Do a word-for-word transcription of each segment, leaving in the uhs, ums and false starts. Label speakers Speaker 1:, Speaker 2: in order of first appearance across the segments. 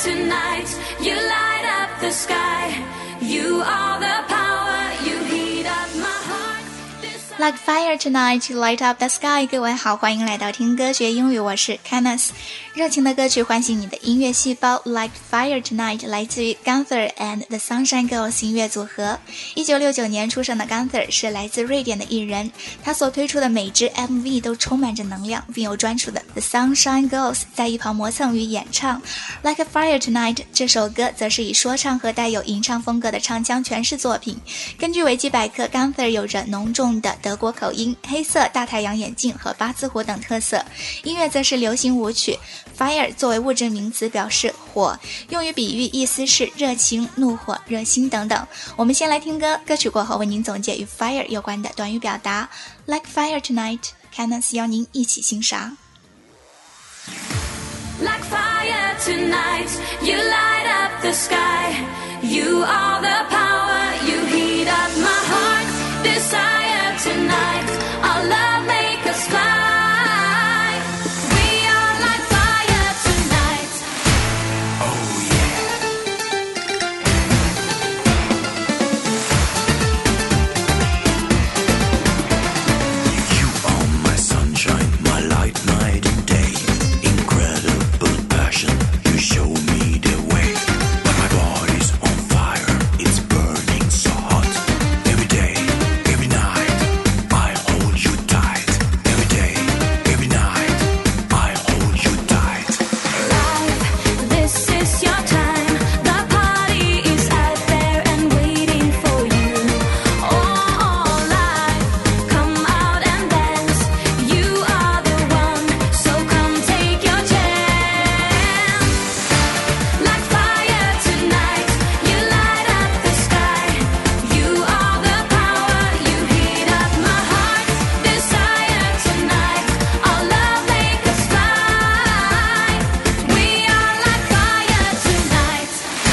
Speaker 1: tonight, you light up the sky. You are the power, you heat up my heart.Like fire tonight, light up the sky. 各位好，欢迎来到听歌学英语，我是 Kenneth。 热情的歌曲唤醒你的音乐细胞。 Like fire tonight 来自于 Gunther and the Sunshine Girls 音乐组合。一九六九年出生的 Gunther 是来自瑞典的艺人，他所推出的每支 M V 都充满着能量，并有专属的 The Sunshine Girls 在一旁磨蹭与演唱。 Like a fire tonight 这首歌则是以说唱和带有吟唱风格的唱腔诠释作品。根据维基百科， Gunther 有着浓重的德国口音、黑色大太阳眼镜和八字胡等特色。音乐则是流行舞曲。 Fire 作为物质名词表示火，用于比喻意思是热情、怒火、热心等等。我们先来听歌，歌曲过后为您总结与 Fire 有关的短语表达。 Like fire tonight， Kenneth 邀您一起欣赏。 Like fire tonight, you light up the sky. You are the power, you heat up my heart. Desire tonight, our love make us fly. We are like fire tonight. Oh yeah. You are my sunshine, my light night and day. Incredible passion, you show me the way. But my body's on fire, it's burning so hot. Every day, every night, I hold you tight. Every day, every night, I hold you tight. Life, this is your time. The party is out there and waiting for you. Oh, life, come out and dance. You are the one, so come take your chance. Like fire tonight, you light up the sky. You are the power, you heat up my heart. Desire tonight, our love make us fly. We are like fire tonight.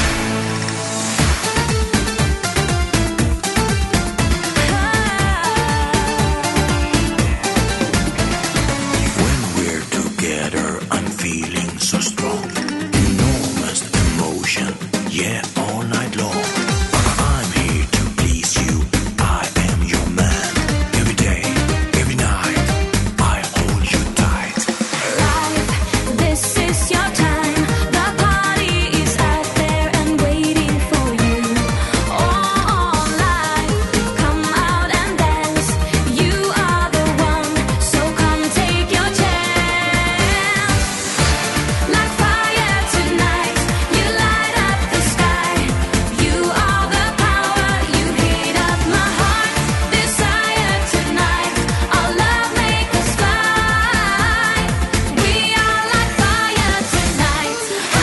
Speaker 1: When we're together, I'm feeling so strong. Enormous emotion, yeah, all night long. I'm here to please you, I am your man. Every day, every night, I hold you tight. Life, this is your time. The party is out there and waiting for you. Oh, life, come out and dance. You are the one, so come take your chance. Like fire tonight, you light up the sky. You are the power, you heat up my heart. Desire tonight, our love make us fly. We are like fire tonight.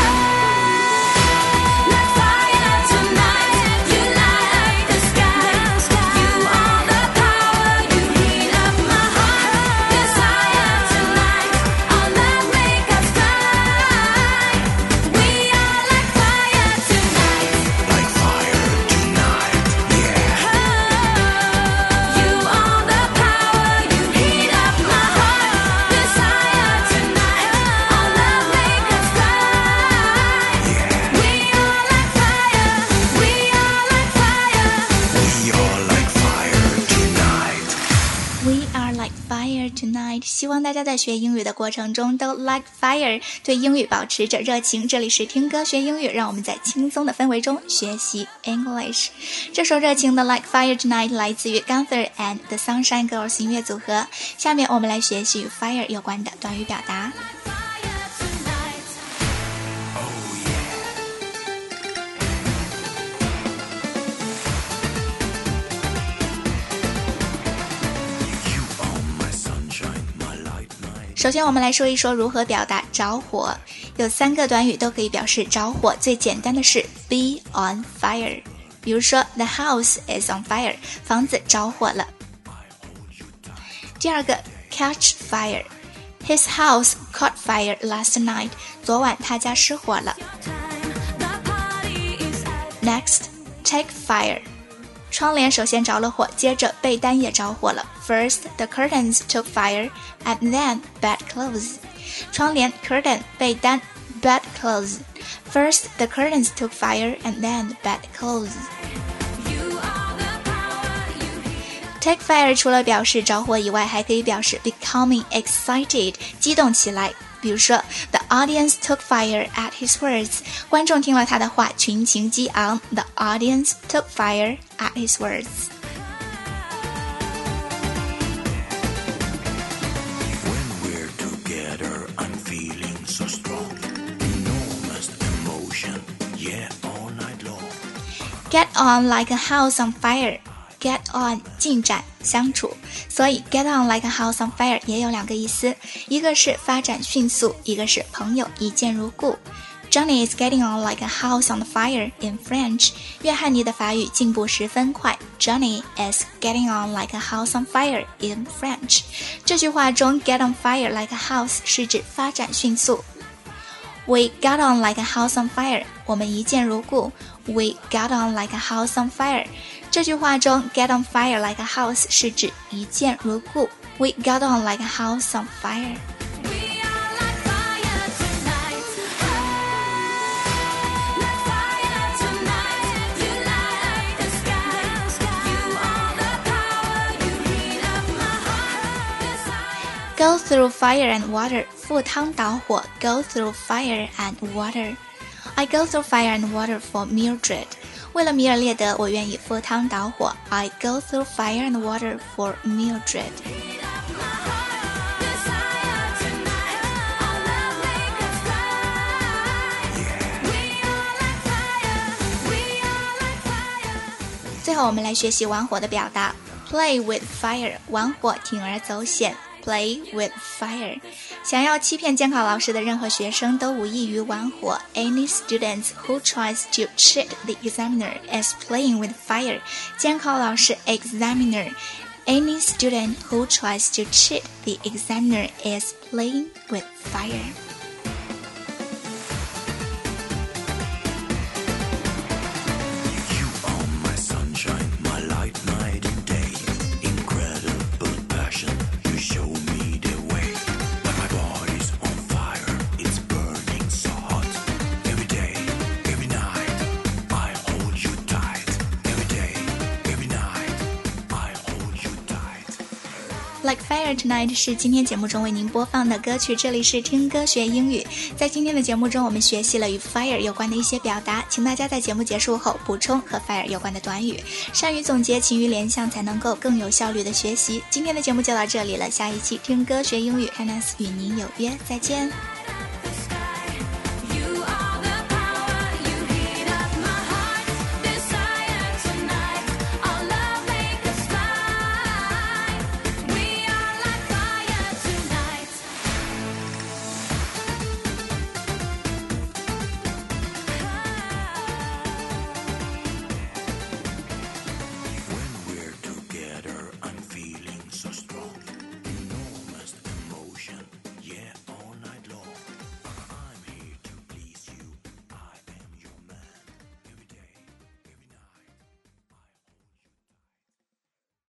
Speaker 1: Like fire tonight, you light up the sky. You are the power, you heat up my heart. Desire tonight, our love make us fly. We are like fire tonight. Like fire tonight, yeah. You are the power, you heat up my heart. Desire tonight, our love make us fly. We are like fire, we are like fire. We are like fire tonight. We are like fire tonight. 希望大家在学英语的过程中都 like fire， 对英语保持着热情。这里是听歌学英语，让我们在轻松的氛围中学习 English。 这首热情的 Like fire tonight 来自于 Gunther and the Sunshine Girls 音乐组合。下面我们来学习与 fire 有关的短语表达。首先我们来说一说如何表达着火，有三个短语都可以表示着火，最简单的是 be on fire， 比如说 the house is on fire， 房子着火了。第二个 catch fire， his house caught fire last night， 昨晚他家失火了。Next take fire，窗帘首先着了火，接着被单也着火了。First, the curtains took fire, and then bedclothes. 窗帘 curtain 被单 bedclothes First, the curtains took fire and then the bedclothes.Take fire 除了表示着火以外，还可以表示 becoming excited 激动起来。比如说 The audience took fire at his words 观众听了他的话群情激昂。 The audience took fire at his words.
Speaker 2: When we're together, I'm feeling so strong. Enormous emotion, yeah, all night long.
Speaker 1: Get on like a house on fire.Get on 进展相处，所以 get on like a house on fire 也有两个意思，一个是发展迅速，一个是朋友一见如故。Johnny is getting on like a house on fire in French. 约翰尼的法语进步十分快。Johnny is getting on like a house on fire in French. 这句话中 get on fire like a house 是指发展迅速。We got on like a house on fire. 我们一见如故。We got on like a house on fire. 这句话中 get on fire like a house 是指一见如故。We got on like a house on fire. Go through fire and water. 赴汤蹈火 Go through fire and water. I go through fire and water for Mildred. 为了米尔列德，我愿意赴汤蹈火。I go through fire and water for Mildred. 最后我们来学习玩火的表达。Play with fire. 玩火铤而走险。Play with fire. 想要欺骗监考老师的任何学生都无异于玩火。Any student who tries to cheat the examiner is playing with fire. 监考老师 examiner. Any student who tries to cheat the examiner is playing with fire.
Speaker 2: You are my sunshine, my light night and day. Incredible passion.You show me the way, but my body's on fire, it's burning so hot. Every day, every night, I hold you tight. Every day, every night, I hold you tight.
Speaker 1: Like Fire Tonight 是今天节目中为您播放的歌曲，这里是听歌学英语。在今天的节目中，我们学习了与 Fire 有关的一些表达，请大家在节目结束后补充和 Fire 有关的短语，善于总结，勤于联想，才能够更有效率的学习。今天的节目就到这里了，下一期听歌学英语 Candice 与您有约，再见。